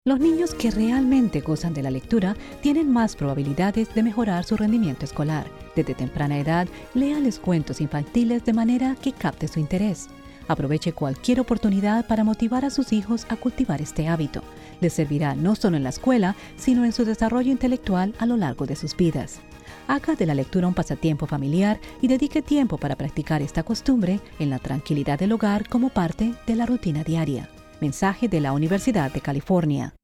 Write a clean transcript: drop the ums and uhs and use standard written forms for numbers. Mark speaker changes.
Speaker 1: Los niños que realmente gozan de la lectura tienen más probabilidades de mejorar su rendimiento escolar. Desde temprana edad, léales cuentos infantiles de manera que capte su interés. Aproveche cualquier oportunidad para motivar a sus hijos a cultivar este hábito. Les servirá no solo en la escuela, sino en su desarrollo intelectual a lo largo de sus vidas. Haga de la lectura un pasatiempo familiar y dedique tiempo para practicar esta costumbre en la tranquilidad del hogar como parte de la rutina diaria. Mensaje de la Universidad de California.